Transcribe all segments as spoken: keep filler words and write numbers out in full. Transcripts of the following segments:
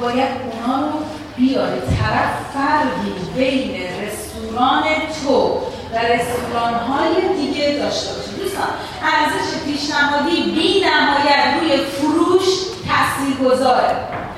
باید اونا رو بیاری طرف فرقی بین رستوران تو و رستوران‌های دیگه داشته باشه. دوستان ارزش پیشنهادی بی نهایت روی فروش تاثیرگذاره.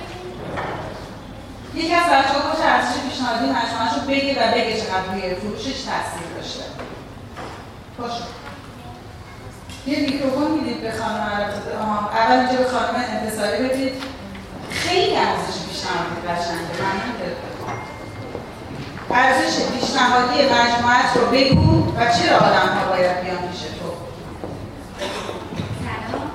یکی از بچه‌ها گفت ارزش پیشنهادی مجموعه‌اش رو بگه و بگه چقدر روی فروشش تاثیر داشته. باشه. یه میکروفون میدید به خانم عربزاده. اول اینجا به خانم انتصاری بدید. خیلی ارزش پیشنهادی قشنگه. ممنون دلتون. ارزش پیشنهادی مجموعه‌ات رو بگو و چرا آدم‌ها باید بیان پیش تو. سلام.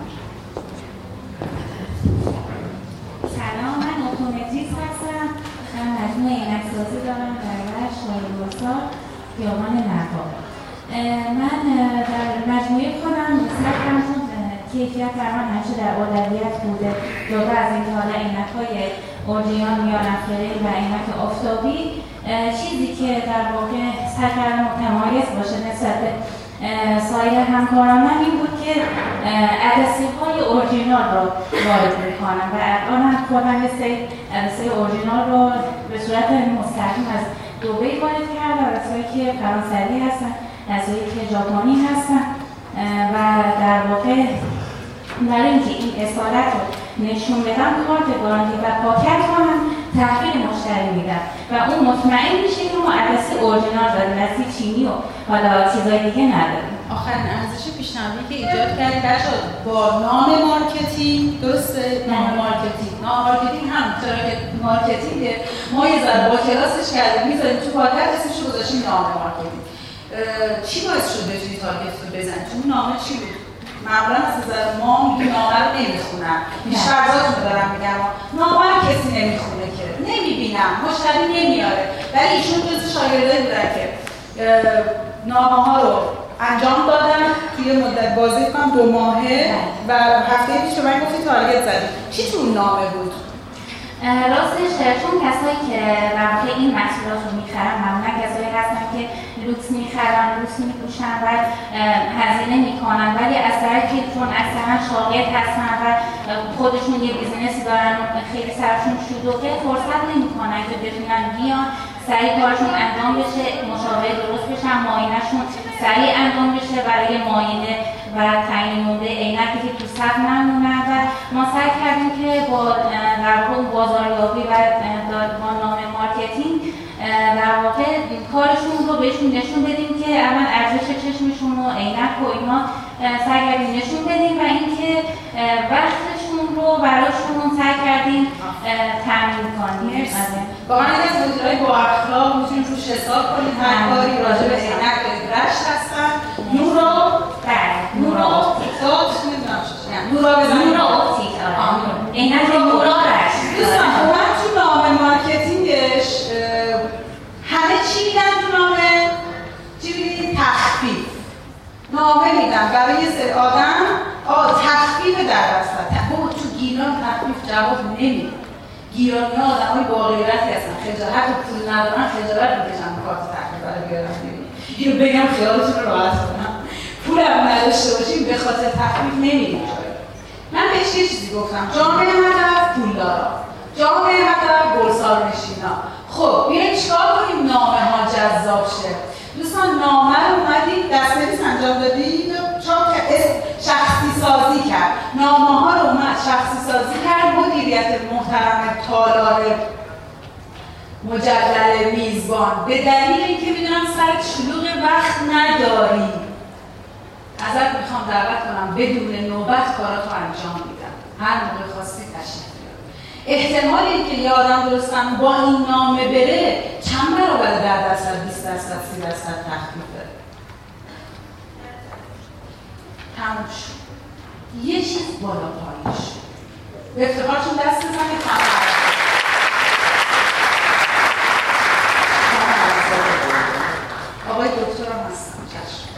سلام، من اتومتریست هستم. من مجموعه عینک‌سازی دارم در رشت شاهین‌بازار خیابان نقاب. من در مجموعه خودم سعی کیفیت در من همیشه در اولویت بوده، جدا از اینکه حالا عینک‌های اورژینال یا نفره و عینک آفتابی، چیزی که در واقع سعی کردم متمایز باشه نسبت به سایر همکارانم این بود که عدسه‌های اورژینال رو وارد می‌کنم و الان هم خودم یه سری عدسه اورژینال رو به صورت مستقیم از دبی وارد کردم، عدسه‌هایی که فرانسوی هستن، عدسه‌هایی که ژاپنی هستن و در واقع برای اینکه این اصالت رو نشون بدم کارت گارانتی و پاکت رو هم تحویل مشتری میدم و اون مطمئن میشه که ما عدسه اورژینال داریم، عدسه چینی و حالا چیزای دیگه نداریم. آخرین ارزش پیشنهادی که ایجاد کردید بچه‌ها با نام مارکتینگ، درسته؟ نام مارکتینگ. نام مارکتینگ هم چرا که مارکتینگه ما یه ذره با کلاسش کردیم میذاریم تو پاکت اسمش رو گذاشتیم نام مارکتینگ. چی باعث شد بتونی تارگت رو بزنی؟ چون نامه چی بود؟ معمولا از نظر ما میگه نامه رو نمیخونم. بیشترزاتون رو دارم میگم نامه رو کسی نمیخونه که نمیبینم، مشتری نمیاره. ولی ایشون جز شاگردایی بودن که نامه ها رو انجام دادن توی مدت بازی کنم دو ماهه و هفته پیش به من گفتی تارگت زدی. چی تو نامه بود؟ راستش چون کسایی که در واقع این محصولات رو میخرن معمولا کسایی هستن که لوکس میخرن، لوکس میپوشن و هزینه میکنن، ولی از طرفی چون اکثرا شاغل هستن و خودشون یه بیزینسی دارن و خیلی سرشون شلوغه فرصت نمیکنن که بتونن بیان سریع کارشون انجام بشه، مشاوره درست بشن، معاینه‌شون سریع انجام بشه برای معاینه و تعیین مدل عینکی که تو صف نمونن و ما سعی کردیم که با در واقع بازاریابی و با نام مارکتینگ در واقع کارشون رو بهشون نشون بدیم که اول ارزش چشمشون و عینک و اینا سعی کردیم نشون بدیم و اینکه وقتشون رو براشون سعی کردیم تامین کنیم. واقعا این از مدیرای با اخلاق میتونیم روش حساب کنیم. هر کاری راجع به عینک دارید رشت هستن. نورا بله نورا اپتیک نمیدونم چیه نورا بزنید نورا اپتیک عینک نورا رشت. دوستان من تو نام مارکتینگش همه چی میدن تو نامه چی میدید؟ تخفیف. نامه میدن برای یه سری آدم آه تخفیف در وسط. بابا تو گیلان تخفیف جواب نمیده. گیرانی ها آدم های با غیرتی هستن، خجالت و پول ندارن، خجالت میکشن کارت تخفیف برای بیارن ببینید. اینو بگم خیالتون رو راحت کنم. پول هم نداشته باشیم به خاطر تخفیف نمیدیم. من بهش یه چیزی گفتم، جامعه هدف پولدارا، جامعه هدف گلسار نشینا. خب بیایید چیکار کنیم نامه ها جذاب شه. دوستان نامه رو اومدید دستنویس انجام دادید، چاپ شخصی سازی کرد. نامه ها رو اومد شخصی سازی کرد. مدیریت محترم تالار مجلل میزبان به دلیل اینکه میدونم سرت شلوغ وقت نداری ازت میخوام دعوت کنم بدون نوبت کاراتو انجام میدم، هر موقع خواستی تشریف بیار. احتمال اینکه یه آدم درستم با این نامه بره چند برابر ده درصد، بیست درصد، سی درصد تخفیف بده. تموم شد. یه چیز بالا پایین شد. به افتخارشون دست بزنید. آقای دکترم هستم. چشم.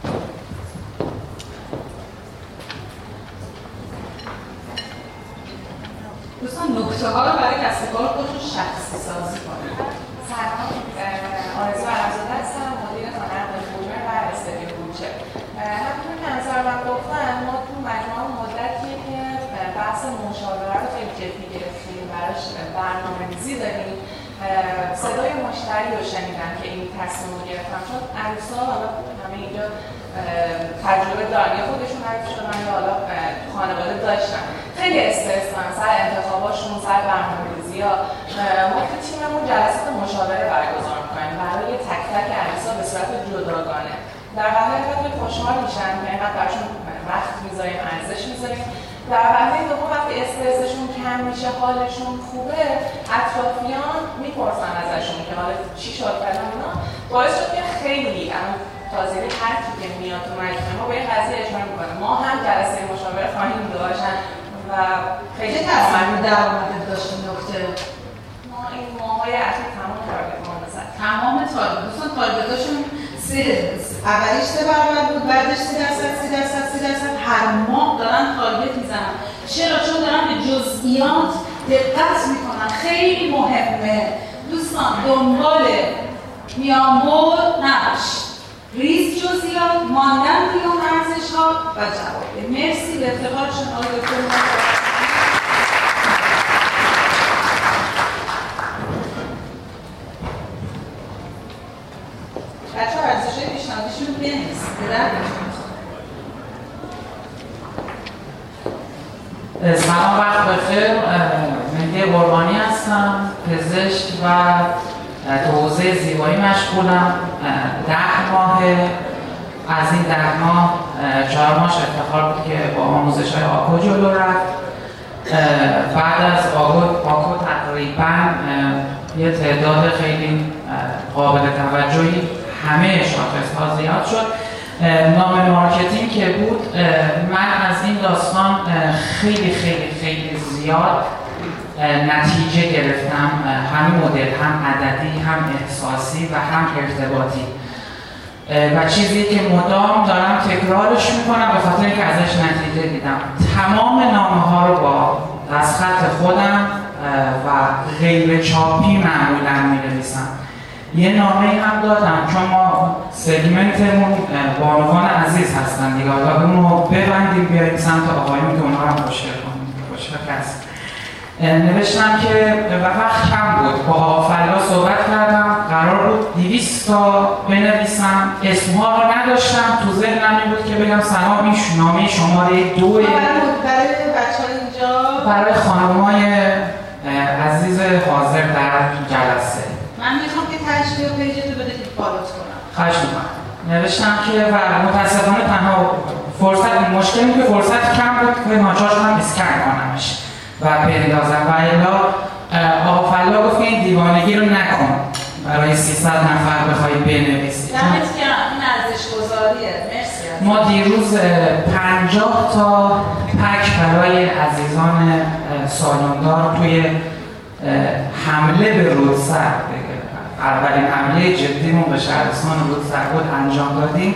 دوستان نکته ها رو برای کسب کار خودتون شخصی سازی کنید. سلام، آرزو عربزاده هستم، مدیر هنر بومه و استودیو بومچه. همونطور که نظر من گفتن ما تو مجموعه مدتیه که بحث مشاوره رو خیلی جدی گرفتیم، براش ازش برنامه‌ریزی داریم. صدای مشتری رو شنیدم که این تصمیم رو گرفتم، چون عروسا حالا همه اینجا تجربه دارن، یا خودشون عروس شدن یا حالا خانواده داشتن، خیلی استرس دارن سر انتخاباشون، سر برنامه‌ریزی‌ها. ما تو تیممون جلسات مشاوره برگزار می‌کنیم برای تک تک عروسا به صورت جداگانه. در واقع خیلی خوشحال میشن که اینقدر براشون وقت میذاریم، ارزش میذاریم. در واقع دوم وقتی استرسشون کم میشه، حالشون خوبه، اطرافیان میپرسن ازشون که حالا چی شد فلان اینا، باعث شد که خیلی تازه هر کی که میاد تو مجموعه ما به این قضیه اشاره میکنه. ما هم جلسه مشاوره خواهیم داشتن و خیلی تصمیم درآمد داشتیم. نکته ما این ماهای اخیر تمام تارگت ما نزد تمام تارگت دوستان تارگتاشون سه اولیش سه برابر بود، بعدش سی درصد سی درصد سی درصد هر ماه دارن تارگت میزنن. چرا؟ چون دارن به جزئیات دقت میکنن. خیلی مهمه دوستان دنبال میانبر نباش، ریز جزئیات، ماندن روی اون ارزش‌ها و جواب. مرسی به افتخارشون آقای دکتر. بچه‌ها ارزش‌های پیشنهادیشون رو بنویسید. سلام، وقت بخیر. مهدی قربانی هستم، پزشک و تو حوزه زیبایی مشغولم. ده ماه از این ده ماه چهار ماهش افتخار بود که با آموزش های آکو جلو رفت. بعد از آکو, آکو تقریبا یه تعداد خیلی قابل توجهی همه شاخص ها زیاد شد. نام مارکتینگ که بود، من از این داستان خیلی خیلی خیلی زیاد نتیجه گرفتم، هم مدل، هم عددی، هم احساسی و هم ارتباطی، و چیزی که مدام دارم تکرارش میکنم به خاطر اینکه ازش نتیجه دیدم. تمام نامه ها رو با دستخط خودم و غیر چاپی معمولا می‌نویسم. یه نامه هم دادم چون ما سگمنتمون بانوان عزیز هستن دیگه، حالا اونو ببندیم بیاییم سمت آقایون که اونها هم خوشگل کنیم. خوشگل هست. نوشتم که وقت کم بود، با آفلا صحبت کردم، قرار بود دویست تا بنویسم، اسمها رو نداشتم، تو ذهنم این بود که بگم سلام، این نامه شماره دوه برای بچه ها اینجا، برای خانمای عزیز حاضر در جلسه. من میخوام که تشبیه پیجتو بده که فالوت کنم. خواهش میکنم. نوشتم که و متاسفانه تنها فرصت مشکلی که فرصت کم بود که ناچار شدم اسکن کنمش و بندازم، و الا آقا فلا گفت که این دیوانگی رو نکن برای سیصد نفر بخوای بنویسی. دمت گرم، این ارزش گذاریه. مرسی. ما دیروز پنجاه تا پک برای عزیزان سالمندار توی حمله به رودسر، اولین حمله جدیمون به شهرستان رودسر بود، انجام دادیم.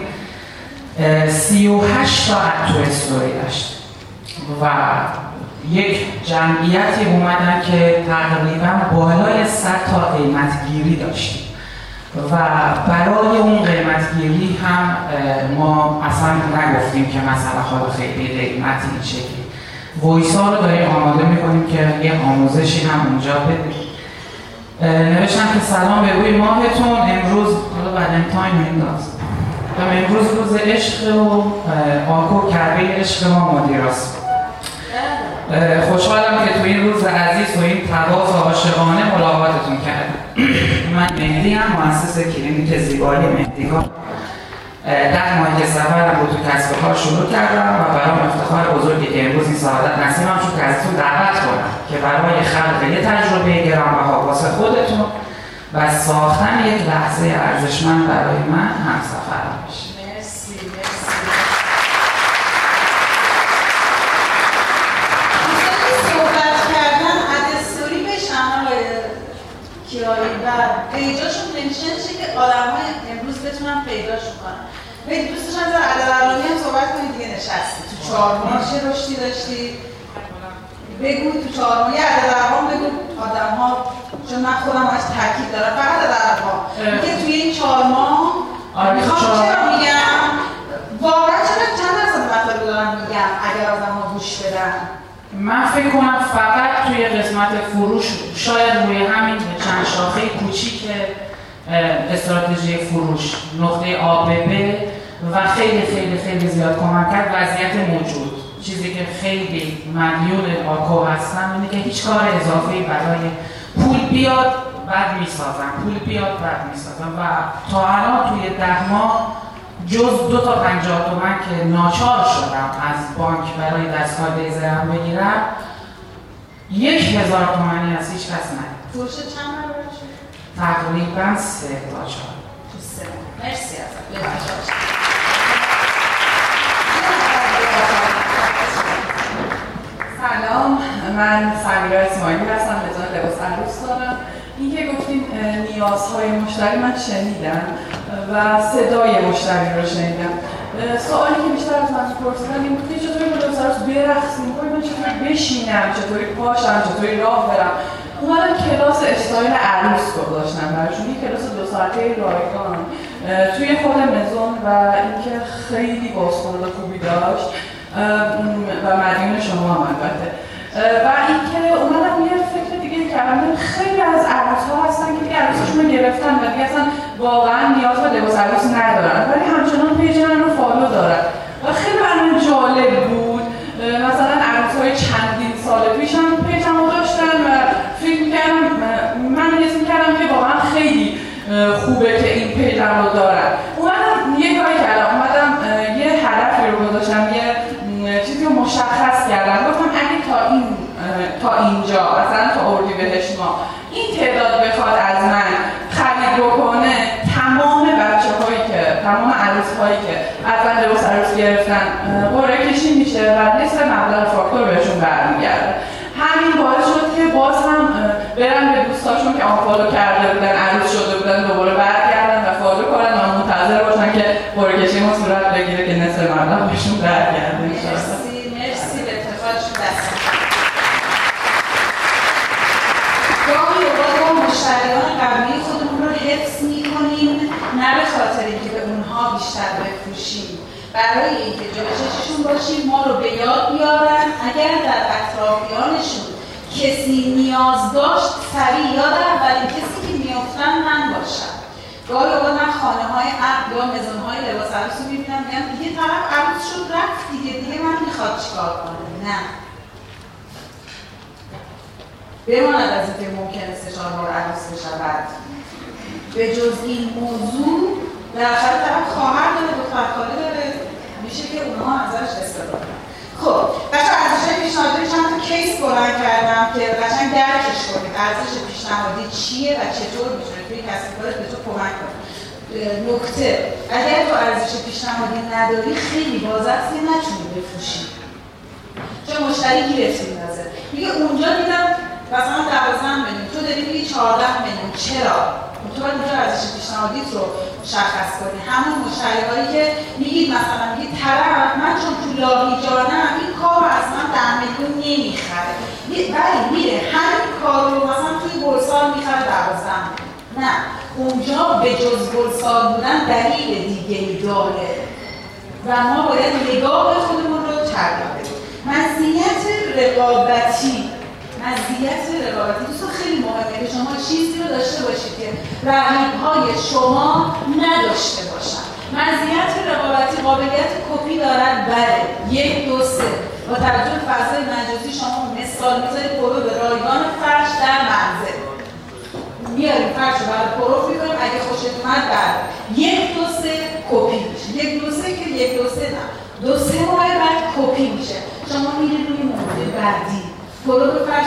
سی و هشت تا تو استوری داشت و یک جمعیتی اومدن که تقریبا بالای صد تا قیمت گیری داشتیم و برای اون قیمت گیری هم ما اصلا نگفتیم که مثلا حالا خیلی قیمتی این شکلی. وایس ها رو داریم آماده میکنیم که یه آموزشی هم اونجا بدیم. نوشتم که سلام به روی ماهتون، امروز حالا ولنتاین مینداز امروز روز عشق و آکو کربه عشق ما مدیراست. خوشحالم که تو این روز عزیز و این تواضع عاشقانه ملاقاتتون کردم. من مهدی هم، مؤسس کلینیک زیبایی مهدیگاه. ده ماهی که سفرم رو تو کسب و کار شروع کردم و برام افتخار بزرگی که امروز این سعادت نصیبم شد که ازتون دعوت کنم که برای خلق یه تجربه گرانبها واسه خودتون و ساختن یک لحظه ارزشمند برای من همسفرم بشه. مرسی، مرسی. صحبت کردن ادستوری بشن آقای کیایی و پیجاشون منشن شه که آدم های امروز بتونن پیداشون کنن. بگید دوستش از عددالانی هم صحبت کنید دیگه. نشستی تو چهار ماه چه رشدی داشتی؟ بگو تو چهار ماه یه عددالان بگو آدم ها، چون من خودم از تاکید دارم فقط عددالان که توی این چهار ماه میخوام چرا میگم واقعا چرا چند درصد مطلب دارم میگم اگر آدم ها گوش بدن. من فکر کنم فقط توی قسمت فروش شاید روی همین چند شاخه کوچیک استراتژی فروش نقطه آ به ب و خیلی خیلی خیلی زیاد کمک کرد وضعیت موجود. چیزی که خیلی مدیون آکو هستم اینه که هیچ کار اضافه‌ای برای پول بیاد بعد میسازم، پول بیاد بعد میسازم و تا الان توی ده ماه جز دو تا پنجاه تومن که ناچار شدم از بانک برای دستگاه لیزرم بگیرم یک هزار تومنی از هیچ کس ندید. فروش چند برابر شد؟ تقریبا سه تا چهار. سه. مرسی ازت. ببخشید. سلام، من سمیرا اسماعیلی هستم، وزارت لباس عروس دارم. این که گفتین نیازهای مشتری من شنیدم و صدای مشتری رو شنیدم. سوالی که بیشتر از من پرسیدن این بود که چطوری با لباس عروس برقصیم، من چطوری بشینم، چطوری پاشم، چطوری راه برم. اومدم کلاس استایل عروس گذاشتم براشون، یک کلاس دو ساعته رایگان توی خود مزون و اینکه خیلی بازخورد خوبی داشت و مدیون شما هم البته. و اینکه اومدم یه فکر دیگه کردم، خیلی از عروس‌ها هستن که دیگه عروسشون رو گرفتن و دیگه اصلا واقعا نیاز به لباس عروس ندارن ولی همچنان پیج من رو فالو دارن و خیلی برام جالب بود. مثلا عروس‌های چندین سال پیش هم پیجم رو داشتن و فکر می‌کردم، من حس می‌کردم که واقعا خیلی خوبه که این پیجم رو دارن. اومدم یه کاری کردم، اومدم یه هدفی رو گذاشتم، یه چیزی رو مشخص کردم. گفتم اگه تا این تا اینجا مثلا تا اردیبهشت ماه این تعداد بخواد از من خرید بکنه، تمام بچه‌هایی که تمام عروس‌هایی که از من لباس عروس گرفتن قرعه کشی میشه و نصف مبلغ فاکتور بهشون برمیگرده. همین باعث شد که باز هم برن به دوستاشون که آنفالو کرده بودن، عروس شده بودن، دوباره برگردن و فالو کنن و منتظر باشن که قرعه کشی ما صورت بگیره که نصف مبلغ بهشون برگرده. مرسی، مرسی به اتفاقش دست. گاهی اوقات ما مشتریان قبلی خودمون رو حفظ می‌کنیم نه به خاطر اینکه به اونها بیشتر بفروشیم، برای اینکه جلوی چشمشون باشیم، ما رو به یاد بیارن. اگر در اطرافیانشون کسی نیاز داشت سریع یاد اولین کسی که میافتن من باشم. گاهی اوقات من خانه‌های عقد یا مزون‌های لباس عروس رو می‌بینم میگم دیگه طرف عروس شد رفت دیگه دیگه من میخواد چیکار کنه. نه، بماند از اینکه ممکنه سه چهار بار عروس بشود. به جز این موضوع بالاخره طرف خواهر داره، دختر خاله داره، میشه که اونها ازش استفاده کنن. خب بچه‌ها ارزش‌های پیشنهادی چند تا کیس بلند کردم که قشنگ درکش کنید ارزش پیشنهادی چیه و چطور میتونه توی کسب و کارت به تو کمک کنه. نکته، اگر تو ارزش پیشنهادی نداری خیلی باز است که نتونی بفروشی، چون مشتری گیرت میندازه میگه اونجا دیدم مثلا دوازده میلیون، تو داری میگی چهارده میلیون، چرا؟ تو باید اونجا ارزش پیشنهادیت رو مشخص کنی. همون مشتری‌هایی که میگید مثلا میگید طرف من چون تو لاهیجانم این کار رو از من ده میلیون نمیخره ولی میره همین کار رو مثلا توی گلسار میخره دوازده میلیون. نه، اونجا به جز گلسار بودن دلیل دیگه‌ای داره و ما باید نگاه خودمون رو تغییر بدیم. مزیت رقابتی مزیت رقابتی دوستان خیلی مهمه که شما چیزی رو داشته باشید که رقیب‌های شما نداشته باشن. مزیت رقابتی قابلیت کپی دارن، بله، یک دو سه. با توجه به فضای مجازی شما مثال میذارید پرو به رایگان فرش در منزل میاریم فرش رو برای پرو میکنیم، اگه خوشت اومد بله یک دو سه کپی میشه. یک دو سه که یک دو سه نه، دو سه ماه بعد کپی میشه. شما میرید روی موضوع بعدی پرو به فرش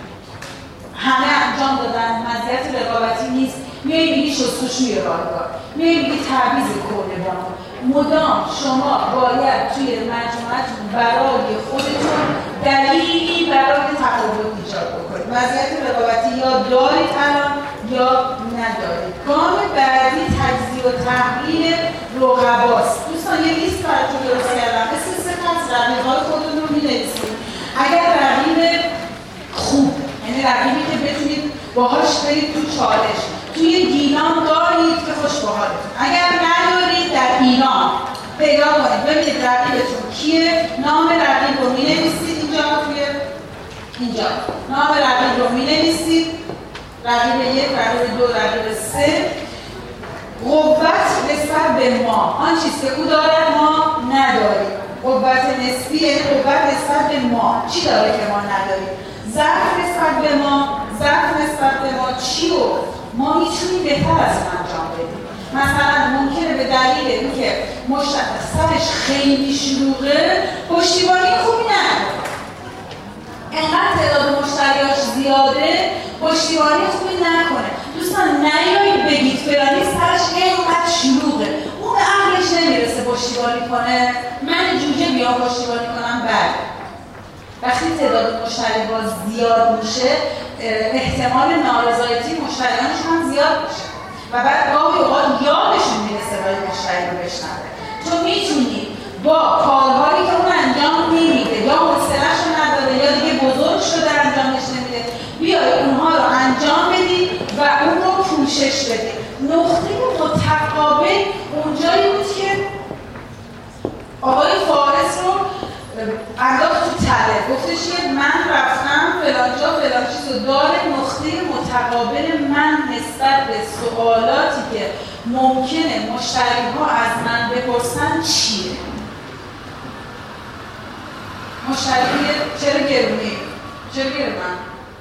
همه انجام دادن، مزیت رقابتی نیست. میایی میگی شستشوی رایگان، میایی میگی تعویض کردگان. مدام شما باید توی مجموعتون برای خودتون دلیلی برای تفاوت ایجاد بکنید. مزیت رقابتی یا دارید الان یا ندارید. گام بعدی تجزیه و تحلیل رقباست. دوستان یه لیست براتون درست کردم، مثل سه از رقیب‌های خودتون رو می‌نویسید. اگر رقیب خوب، یعنی رقیبی که بتونید باهاش برید تو چالش، توی گیلان دارید که خوش با حالتون. اگر ندارید در ایران پیدا کنید، ببینید رقیبتون کیه، نام رقیب رو می‌نویسید اینجا توی اینجا نام رقیب رو می‌نویسید. رقیب یک، رقیب دو، رقیب سه. قوت نسبت به ما، آن چیزی که او دارد ما نداریم. قوت نسبی، قوت نسبت به ما، چی داره که ما نداریم؟ ضعف نسبت به ما، ضعف نسبت به ما چی رو ما میتونیم بهتر از اون انجام بدیم. مثلا ممکنه به دلیل اینکه مشتری سرش خیلی شلوغه پشتیبانی خوبی نداره. انقدر تعداد مشتریاش زیاده پشتیبانی خوبی نکنه. دوستان نیایید بگید فلانی سرش اینقدر شلوغه اون به عقلش نمیرسه پشتیبانی کنه، من جوجه بیام پشتیبانی کنم. بله، وقتی تعداد مشتری باز زیاد میشه احتمال نارضایتی مشتریانشون هم زیاد میشه و بعد گاهی اوقات یادشون میره صدای مشتری رو بشنوه. تو میتونی با کارهایی که اون انجام نمیده یا حوصله‌اش رو نداره یا دیگه بزرگ شده انجامش نمیده بیای اونها رو انجام بدی و اون رو پوشش بدی. نقطه متقابل اونجایی بود که آقای فارس رو انداخت تو تله، گفتش که من رفتم فلانجا فلان چیز رو داره. نقطه متقابل من نسبت به سوالاتی که ممکنه مشتری ها از من بپرسن چیه؟ مشتری چرا گرونی؟ چرا گرونم؟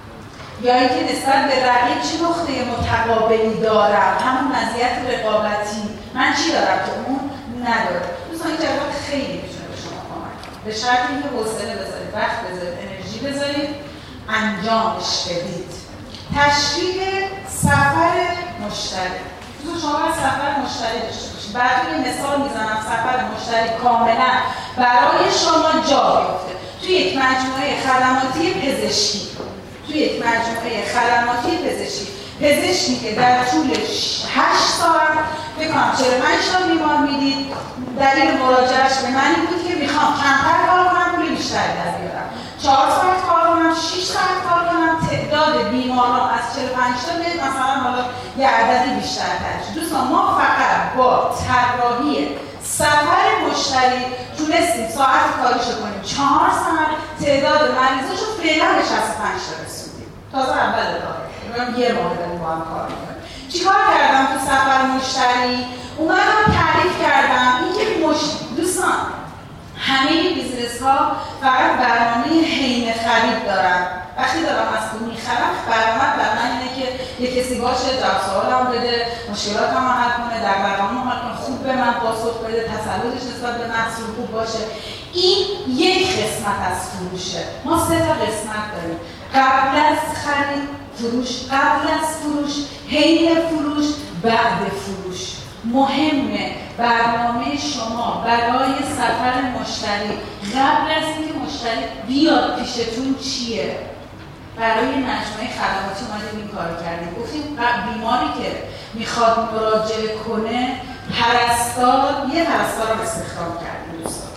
یا اینکه نسبت به رقیب چه نقطه متقابلی دارم؟ همون مزیت رقابتی من چی دارم که اون نداره؟ دوستان این جواب خیلی میتونه به شما کمک کنه، به شرط اینکه حوصله بذارید، وقت بذارید، انرژی بذارید، انجامش بدید. تشویق سفر مشتری. دوستان شما باید سفر مشتری داشته باشید. براتون یه مثال میزنم سفر مشتری کاملا برای شما جا بیفته. توی یک مجموعه خدماتی پزشکی توی یک مجموعه خدماتی پزشکی پزشکی که در طول هشت ساعت بکنم چهل و پنج تا بیمار میدید، دلیل مراجعهش به من این بود که میخوام کمتر کار کنم پول بیشتری در بیارم، چهار ساعت کار کنم، شش ساعت کار کنم، تعداد بیماران از چهل و پنج تا به مثلا حالا یه عددی بیشتر ترش. دوستان ما فقط با طراحی سفر مشتری تونستیم ساعت کاریشو کنیم چهار ساعت، تعداد مریضاشو فعلا به شصت و پنج تا رسوندیم. تازه اول داره من یه ماه داریم با هم کار میکنیم. چیکار کردم تو سفر مشتری؟ اومدم تعریف کردم اینکه مش... دوستان همه بیزنس ها فقط برنامه حین خرید دارن. وقتی دارم از تو میخرم برنامه بر من اینه که یه کسی باشه جواب سوالم بده، مشکلاتم رو حل کنه، در برنامه حل کنه، خوب به من پاسخ بده، تسلطش نسبت به محصول خوب باشه. این یک قسمت از فروشه. ما سه تا قسمت داریم: قبل از خرید فروش، قبل از فروش، حین فروش، بعد فروش. مهمه برنامه شما برای سفر مشتری قبل از اینکه مشتری بیاد پیشتون چیه؟ برای مجموعه خدماتی اومدیم این کار کردیم. گفتیم بیماری که میخواد مراجعه کنه پرستار، یه پرستار رو استخدام کردیم دوستان.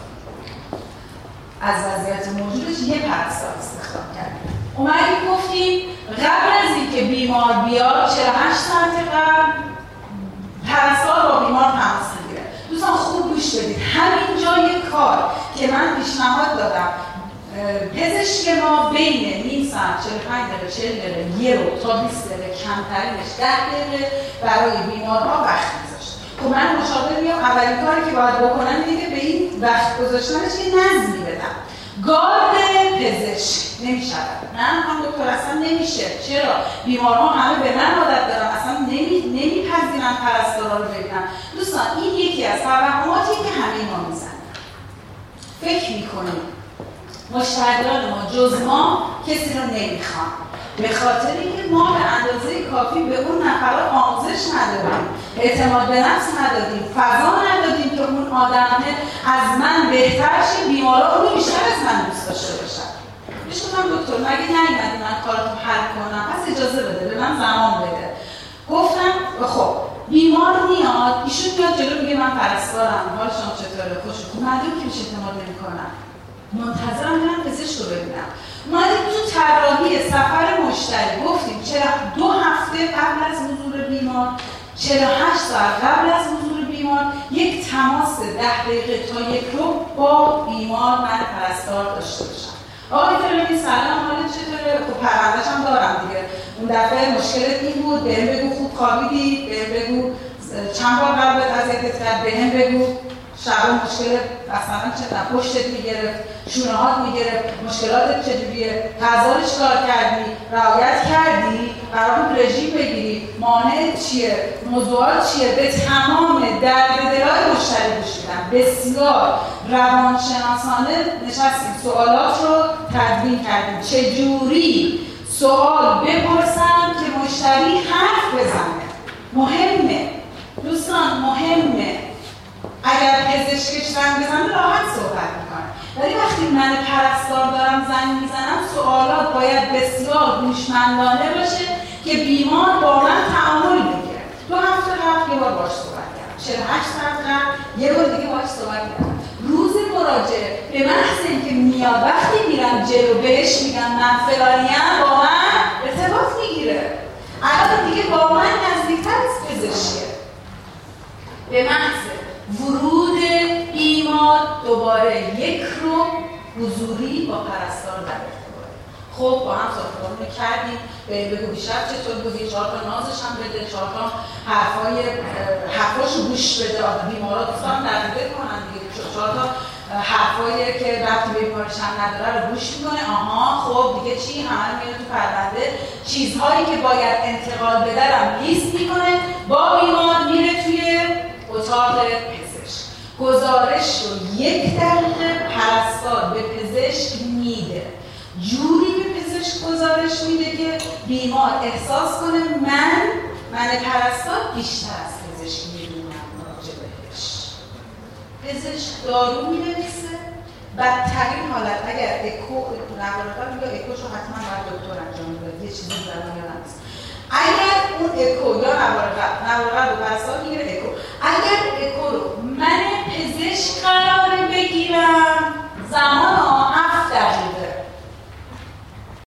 از وضعیت موجودش یه پرستار استخدام کردیم. اومدیم گفتیم قبل از اینکه بیمار بیاد چهل و هشت ساعت قبل پرستار با بیمار تماس میگیره. دوستان خوب گوش بدید. همین جای کار که من پیشنهاد دادم پزشک ما بین نیم ساعت، چهل و پنج دقیقه، چهل دقیقه، یه رو تا بیست دقیقه، کمترینش ده دقیقه برای بیمارها وقت میذاشت. خب من مشاور میام اولین کاری که باید بکنم اینه که به این وقت گذاشتنش یه نظمی بدم. گارد پزشک نمیشود. نه هم دکتر اصلا نمیشه. چرا؟ بیمارها همه به من عادت دارن، اصلا نمی نمیپذیرن پرستارا رو ببینن. دوستان این یکی از توهماتیه که همه ما میزنن. فکر میکنیم مشتریان ما جز ما کسی رو نمیخوان، به خاطر اینکه ما به اندازه کافی به اون نفرات آموزش ندادیم، اعتماد به نفس ندادیم، فضا ندادیم که اون آدم از من بهتر شه، بیمارا اونو بیشتر از من دوست داشته باشن. بهش گفتم دکتر مگه نیومدی من کارتو حل کنم، پس اجازه بده، به من زمان بده. گفتم خب بیمار میاد، ایشون میاد جلو میگه من پرستارم، حال شما چطوره، خوشتون؟ معلومه که بهش اعتماد نمیکنم، منتظرم برم پزشک رو ببینم. اومدیم تو طراحی سفر مشتری گفتیم چرا دو هفته قبل از حضور بیمار، چهل و هشت ساعت قبل از حضور بیمار یک تماس ده دقیقه تا یک رو با بیمار من پرستار داشته باشم. آقای فلانی سلام حالت چطوره؟ خب پرونده‌ش هم دارم دیگه. اون دفعه مشکلت این بود، بهم بگو خوب خوابیدی، بهم بگو چند بار قلبت اذیتت کرد، بهم بگو شبا مشکل مثلا چه پشتت میگرفت، شونه هات میگرفت، مشکلاتت چجوریه، غذا رو چیکار کردی، رعایت کردی، قرار بود رژیم بگیری، مانع چیه، موضوعات چیه، به تمام درد دلای مشتری گوش میدم. بسیار روانشناسانه نشستیم سوالات رو تدوین کردیم چجوری سوال بپرسم که مشتری حرف بزنه. مهمه دوستان، مهمه. اگر پزشکش زنگ بزنه راحت صحبت میکنه، ولی وقتی من پرستار دارم زنگ میزنم سوالات باید بسیار هوشمندانه باشه که بیمار با من تعامل بگیره. دو هفته قبل یه بار باش صحبت کردم، چهل و هشت ساعت قبل یه بار دیگه باش صحبت کردم. روز مراجعه به محض اینکه میاد وقتی میرم جلو بهش میگم من فلانیم، با من ارتباط میگیره. الان دیگه با من نزدیکتر از پزشکه. به محض ورود بیمار دوباره یک رو حضوری با پرستار در ارتباط. خب با هم صحبت کردیم، به بگو بیشتر چطور بودی، چهار تا نازش هم بده، چهار تا حرفای حرفاشو گوش بده. بیمارا دوستان دقیقه کنن دیگه، چهار تا حرفایی که ربطی به بیمارش هم نداره رو گوش میکنه. آها خب دیگه چی، همه میره تو پرونده، چیزهایی که باید انتقال بده رو لیست میکنه، با بیمار میره توی اتاق پزشک. گزارش رو یک دقیقه پرستار به پزشک میده، جوری به پزشک گزارش میده که بیمار احساس کنه من من پرستار بیشتر از پزشک میدونم راجع بهش. پزشک دارو مینویسه، بدترین حالت اگر اکو لابراتوار یا اکوشو حتما باید دکتر انجام بده، یه چیزی در من نیست. اگر اون اکو